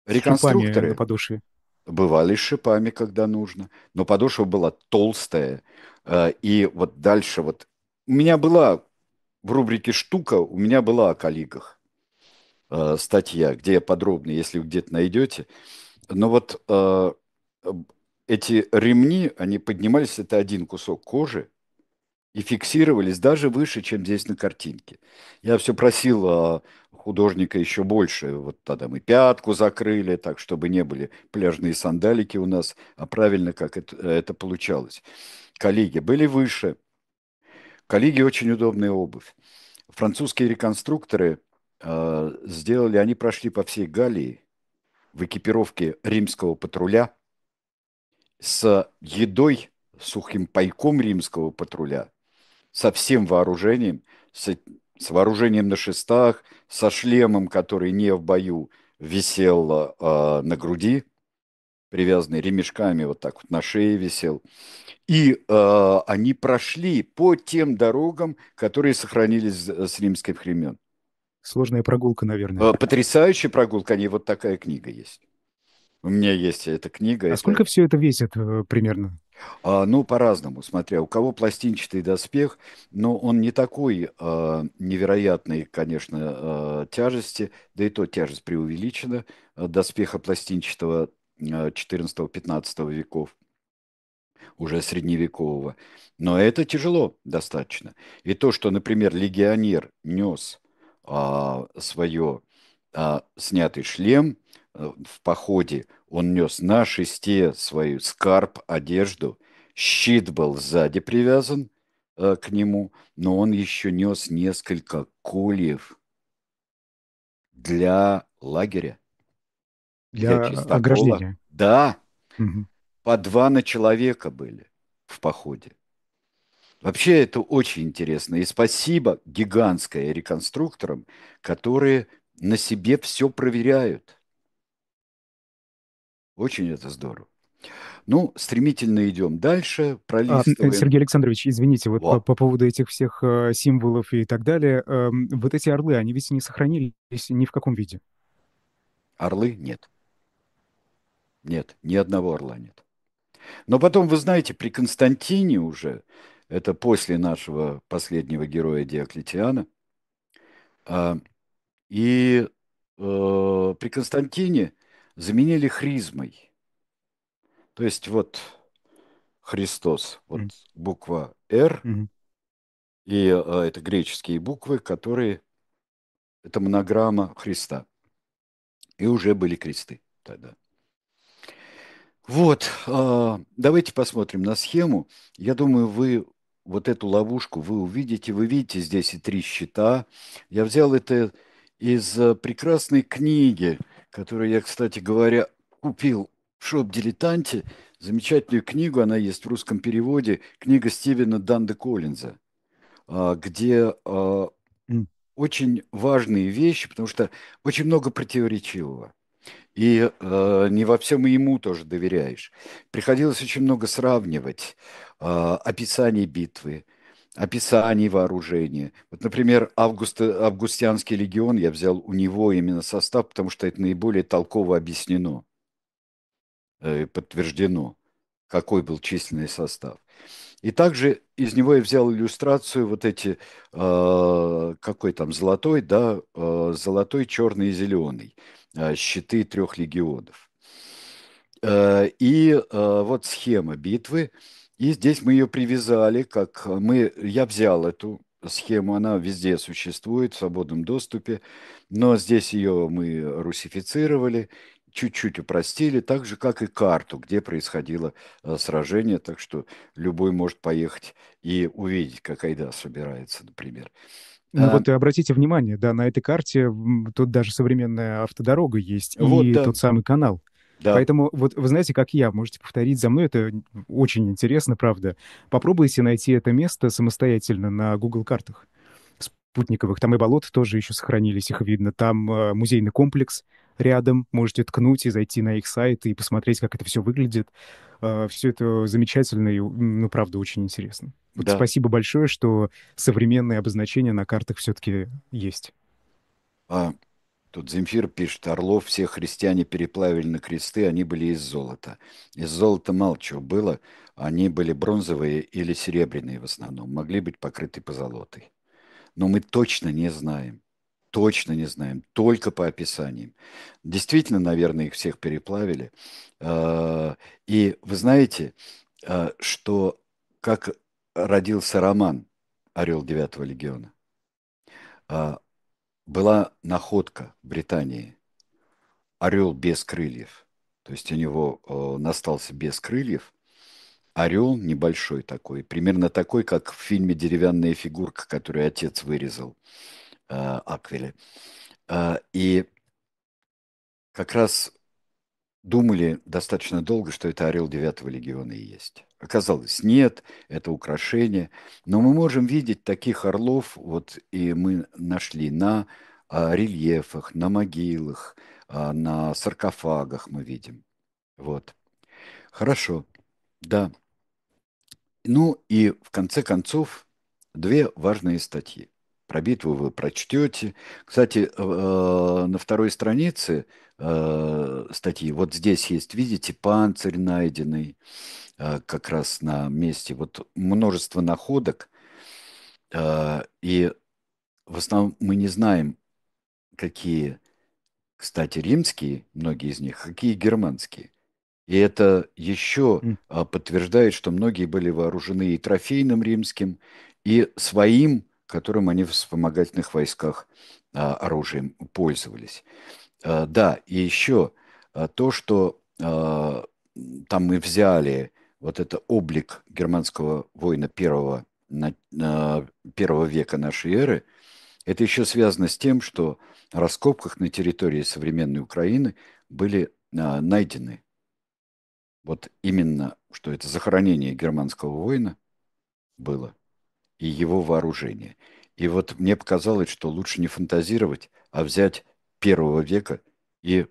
С шипами на Реконструкторы подошве. бывали с шипами, когда нужно, но подошва была толстая. Э, И вот дальше вот... У меня была в рубрике «Штука», у меня была о коллегах э, статья, где я подробно, если вы где-то найдете. Но вот э, эти ремни, они поднимались, это один кусок кожи, и фиксировались даже выше, чем здесь на картинке. Я все просил а, художника еще больше. Вот тогда мы пятку закрыли, так, чтобы не были пляжные сандалики у нас, а правильно, как это, это получалось. Коллеги были выше. Коллеги очень удобная обувь. Французские реконструкторы а, сделали, они прошли по всей Галлии в экипировке римского патруля с едой, сухим пайком римского патруля, со всем вооружением, с, с вооружением на шестах, со шлемом, который не в бою висел э, на груди, привязанный ремешками вот так вот на шее висел. И э, они прошли по тем дорогам, которые сохранились с римских времен. Сложная прогулка, наверное. Э, потрясающая прогулка, они вот такая книга есть. У меня есть эта книга, А это сколько все это весит э, примерно? А, ну, по-разному, смотря. У кого пластинчатый доспех, но он не такой а, невероятной, конечно, а, тяжести, да и то тяжесть преувеличена, а, доспеха пластинчатого а, четырнадцатого-пятнадцатого веков, уже средневекового. Но это тяжело достаточно. И то, что, например, легионер нес а, свое а, снятый шлем а, в походе, он нес на шесте свою скарб, одежду, щит был сзади привязан а, к нему, но он еще нес несколько кольев для лагеря, для Для чистокола. ограждения. Да, Мгм. по два на человека были в походе. Вообще это очень интересно. И спасибо гигантское реконструкторам, которые на себе все проверяют. Очень это здорово. Ну, стремительно идем дальше, А, м, э, пролистываем. Сергей Александрович, извините, вот по, Во, по поводу этих всех э, символов и так далее, эм, вот эти орлы, они ведь не сохранились ни в каком виде. орлы нет. Нет, ни одного орла нет. Но потом, вы знаете, при Константине уже, это после нашего последнего героя Диоклетиана, а, и э, при Константине заменили хризмой. То есть вот Христос, вот М, буква «Р», мгм. и э, это греческие буквы, которые, это монограмма Христа. И уже были кресты тогда. Вот, а, давайте посмотрим на схему. Я думаю, вы вот эту ловушку вы увидите. Вы видите здесь и три щита. Я взял это из э, прекрасной книги, которую я, кстати говоря, купил в шоп-дилетанте. Замечательную книгу, она есть в русском переводе. Книга Стивена Данда Коллинза, а, где а, М. очень важные вещи, потому что очень много противоречивого. И э, не во всем и ему тоже доверяешь. Приходилось очень много сравнивать э, описаний битвы, описаний вооружения. Вот, например, Август, Августианский легион я взял у него именно состав, потому что это наиболее толково объяснено, э, подтверждено, какой был численный состав. И также из него я взял иллюстрацию вот эти, э, какой там золотой, да, э, золотой, черный и зеленый, э, щиты трех легионов. Э, И э, вот схема битвы. И здесь мы ее привязали, как мы, я взял эту схему, она везде существует в свободном доступе, но здесь ее мы русифицировали, чуть-чуть упростили, так же, как и карту, где происходило э, сражение, так что любой может поехать и увидеть, как Айда собирается, например. Ну А, вот и обратите внимание, да, на этой карте м, тут даже современная автодорога есть вот, и да, тот самый канал. да, Поэтому вот вы знаете, как я, можете повторить за мной, это очень интересно, правда. Попробуйте найти это место самостоятельно на Google картах спутниковых. Там и болота тоже еще сохранились, их видно. Там э, музейный комплекс рядом. Можете ткнуть и зайти на их сайт и посмотреть, как это все выглядит. Все это замечательно и, м, ну, правда, очень интересно. Вот да. спасибо большое, что современные обозначения на картах все-таки есть. А, Тут Земфир пишет, орлов все христиане переплавили на кресты, они были из золота. Из золота мало чего было, они были бронзовые или серебряные в основном, могли быть покрыты позолотой. Но мы точно не знаем, точно не знаем, только по описаниям. Действительно, наверное, их всех переплавили. А, И вы знаете, а, что как родился роман «Орел девятого легиона», а, была находка в Британии орел без крыльев. То есть у него э, настался без крыльев. Орел небольшой такой, примерно такой, как в фильме «Деревянная фигурка», которую отец вырезал э, Аквиле. Э, и как раз думали достаточно долго, что это орел девятого легиона и есть. Оказалось, нет, это украшение. Но мы можем видеть таких орлов, вот и мы нашли на а, рельефах, на могилах, а, на саркофагах мы видим. Вот. Хорошо. Да. Ну и в конце концов, две важные статьи. Про битву вы прочтете. Кстати, э, на второй странице э, статьи, вот здесь есть, видите, панцирь найденный э, как раз на месте. Вот множество находок. э, И в основном мы не знаем, какие, кстати, римские, многие из них, какие германские. И это еще М. а, подтверждает, что многие были вооружены и трофейным римским, и своим, которым они в вспомогательных войсках а, оружием пользовались. А, да, и еще а, то, что а, там мы взяли вот это облик германского воина первого, на- а, первого века нашей эры, это еще связано с тем, что в раскопках на территории современной Украины были а, найдены вот именно, что это захоронение германского воина было и его вооружение. И вот мне показалось, что лучше не фантазировать, а взять первого века и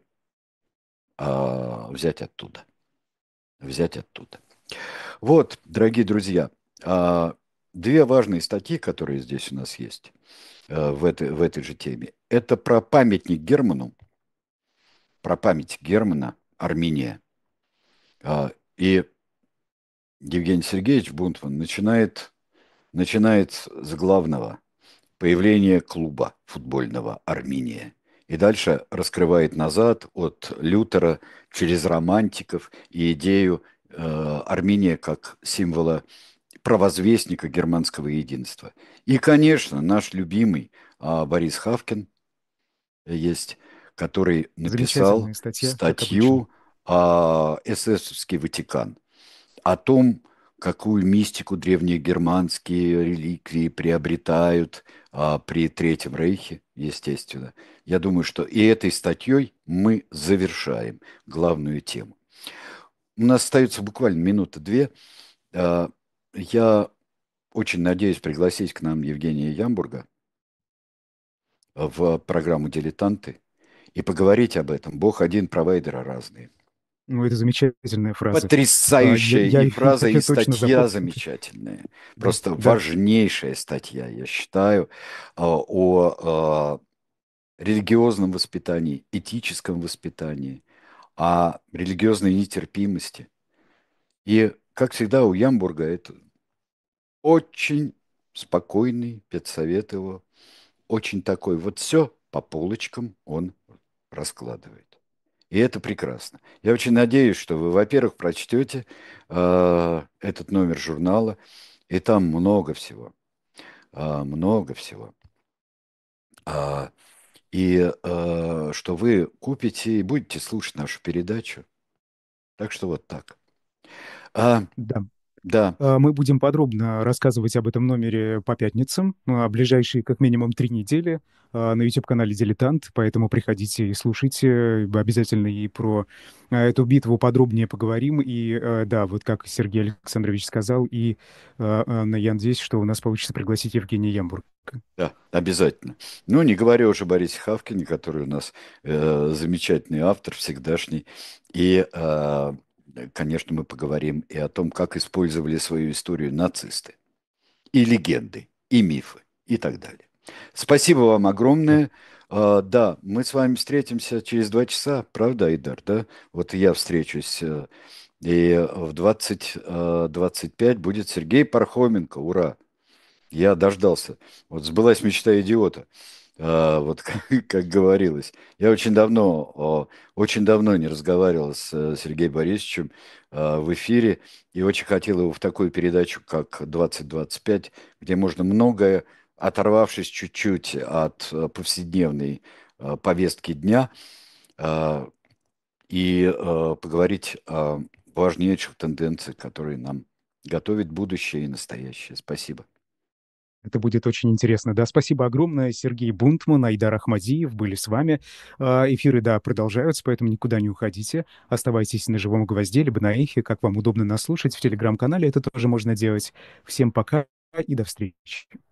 а, взять оттуда. Взять оттуда. Вот, дорогие друзья, а, две важные статьи, которые здесь у нас есть а, в этой, в этой же теме. Это про памятник Герману, про память Германа, Армения. А, и Евгений Сергеевич Бунтман начинает начинает с главного появления клуба футбольного «Армения». И дальше раскрывает назад от Лютера через романтиков и идею э, Армения как символа провозвестника германского единства. И, конечно, наш любимый а, Борис Хавкин есть, который написал Замечательная статья, как обычно. статью а, «эсэсовский Ватикан» о том, какую мистику древние германские реликвии приобретают а, при Третьем Рейхе, естественно. Я думаю, что и этой статьей мы завершаем главную тему. У нас остается буквально минута-две. А, я очень надеюсь пригласить к нам Евгения Ямбурга в программу «Дилетанты» и поговорить об этом. Бог один, провайдеры разные. Ну, это замечательная фраза. А, Я, Потрясающая я, и я фраза, и ее точно статья запомню. замечательная. Да, Просто да, важнейшая статья, я считаю, а, о а, религиозном воспитании, этическом воспитании, о религиозной нетерпимости. И, как всегда, у Ямбурга это очень спокойный педсовет его, очень такой, вот все по полочкам он раскладывает. И это прекрасно. Я очень надеюсь, что вы, во-первых, прочтете э, этот номер журнала, и там много всего, э, много всего. А, и э, что вы купите и будете слушать нашу передачу. Так что вот так. А, да. да, А, Мы будем подробно рассказывать об этом номере по пятницам, а, ближайшие как минимум три недели а, на YouTube-канале «Дилетант», поэтому приходите и слушайте. Обязательно и про а, эту битву подробнее поговорим. И а, да, вот как Сергей Александрович сказал, и а, Анна, я надеюсь, что у нас получится пригласить Евгения Ямбурга. да, обязательно. Ну, не говоря уже о Борисе Хавкине, который у нас э, замечательный автор, всегдашний. И, э, конечно, мы поговорим и о том, как использовали свою историю нацисты. И легенды, и мифы, и так далее. Спасибо вам Да. огромное. А, да, мы с вами встретимся через два часа, правда, Айдар, да? Вот и я встречусь. э, И в двадцать э, двадцать пять будет Сергей Пархоменко. Ура! Я дождался. Вот сбылась мечта идиота. А, вот как, как говорилось. Я очень давно, о, очень давно не разговаривал с э, Сергеем Борисовичем а, в эфире и очень хотел его в такую передачу, как двадцать двадцать пять, где можно многое, оторвавшись чуть-чуть от э, повседневной э, повестки дня, а, и э, поговорить о важнейших тенденциях, которые нам готовят будущее и настоящее. Спасибо. Это будет очень интересно. Да, спасибо огромное. Сергей Бунтман, Айдар Ахмадиев были с вами. А, Эфиры, да, продолжаются, поэтому никуда не уходите. Оставайтесь на «Живом гвозде» либо на «Эхе», как вам удобно нас слушать. В Телеграм-канале это тоже можно делать. Всем пока и до встречи.